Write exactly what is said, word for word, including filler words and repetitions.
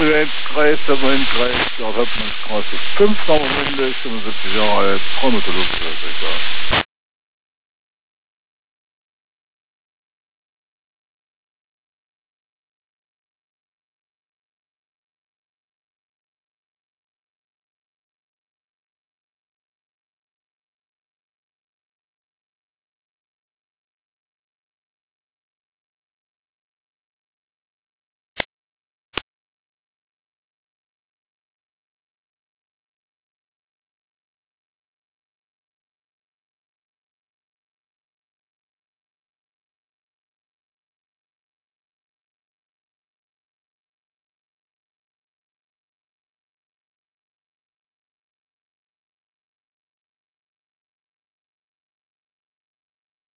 Endkreis, der Endkreis, der Hauptmannsstraße fünf, Windisch, fünfundsiebzig Jahre alt, Traumatologischer Sektor.